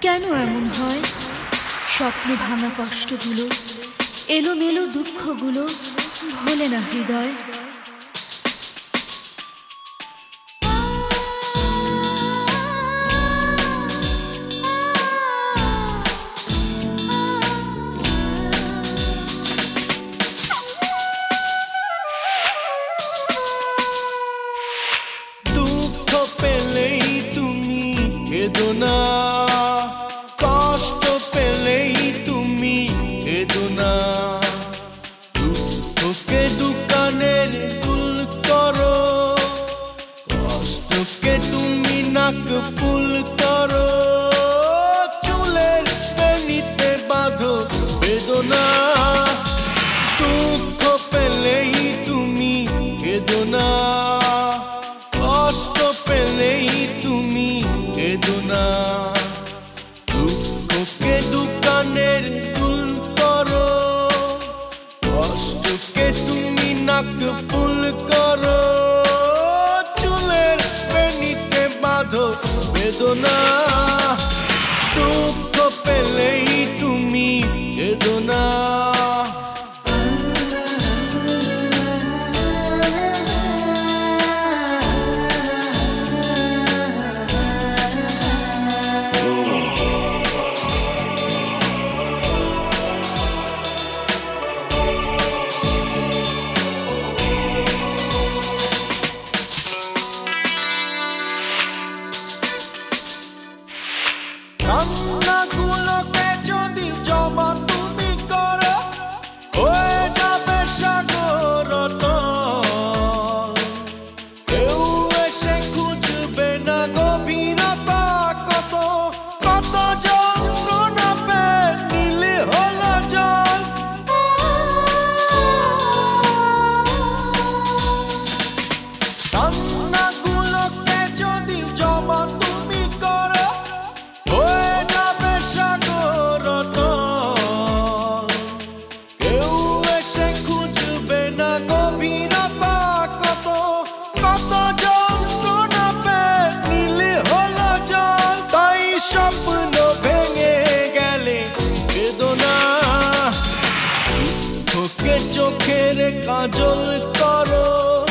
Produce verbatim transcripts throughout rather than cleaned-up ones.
কেন এমন হয়? স্বপ্ন ভাঙা কষ্টগুলো, এলোমেলো দুঃখগুলো ভোলে না হৃদয়। দুঃখ পেলেই তুমি কেঁদো না, কষ্ট পেলেই তুমি কেঁদো না। দুঃখকে দোকানের ফুল করো, কষ্টকে তুমি নাক ফুল করো। চুলের বেনিতে বাঁধো বেদনা, দুঃখ পেলেই তুমি কেঁদো না, কষ্ট পেলেই তুমি কেঁদো না। দুঃখকে দোকানের ফুল করো, কষ্টকে তুমি নাক ফুল করো। চুলের বেনিতে বাঁধো বেদনা, দুঃখ পেলেই তুমি কেঁদো না। কান্নাগুলোকে যদি জমা তুমি করো, হয়ে যাবে সাগর তল। কেউ এসে খুঁজবে না গভীরতা, কত কত যন্ত্রণা পেয়ে নীল হলো জল। কান্নাগুলোকে যদি জমা তুমি করো, হয়ে যাবে সাগর তল। কেউ এসে খুঁজবে না গভীরতা, কত কত যন্ত্রণা পেয়ে নীল হলো জল। তাই স্বপ্ন ভেঙে গেলে কেঁদো না, দুঃখকে চোখের কাজল করো,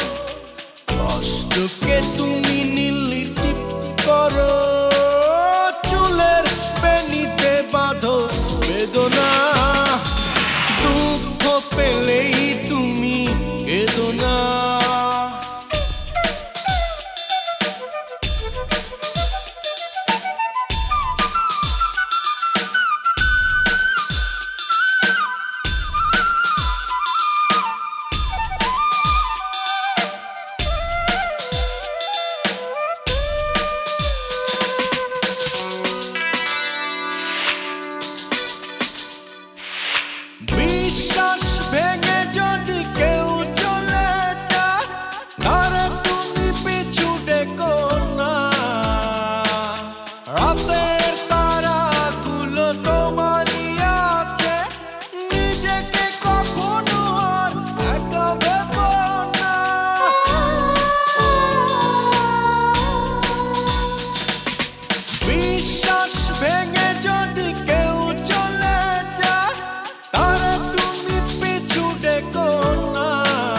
কষ্টকে তুমি নীল টিপ করো। চুলের বেনিতে বাঁধো বেদনা, দুঃখ পেলেই তুমি কেঁদো না। বিশ্বাস ভেঙে যদি কেউ চলে যায়, তারে তুমি পিছু ডেকো না। রাতের তারাগুলো তোমারই আছে, নিজেকে কখনো আর একা ভেবো না। বিশ্বাস ভেঙে যদি কেউ চলে যায়, তারে তুমি পিছু ডেকো না।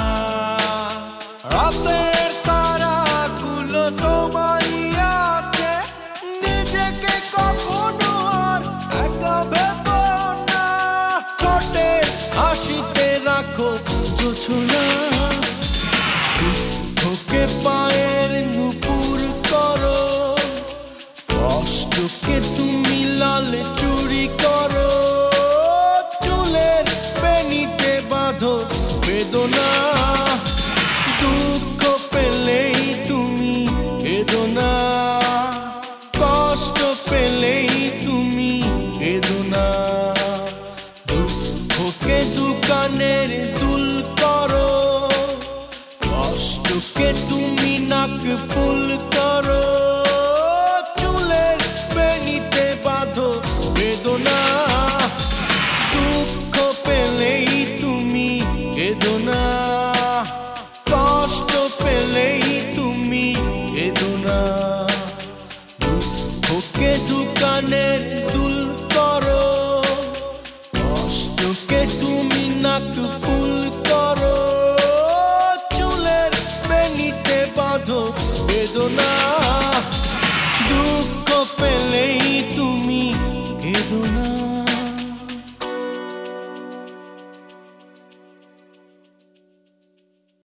রাতের তারাগুলো তোমারই আছে, নিজেকে কখনো আর একা ভেবো না। ঠোঁটের হাসিতে রাখো জোছনা, দুঃখকে পায়ের নুপুর করো, কষ্টকে তুমি লাল চুরি করো। চুলের বেনিতে বাঁধো বেদনা, দুঃখ পেলেই তুমি কেঁদো না, কষ্ট পেলেই তুমি কেঁদো না। দুঃখকে দোকানের দুল করো, কষ্টকে তুমি নাক ফুল করো। চুলের বেনিতে বাঁধো বেদনা। নাক ফুল করো, চুলের বেনিতে বাঁধো বেদনা।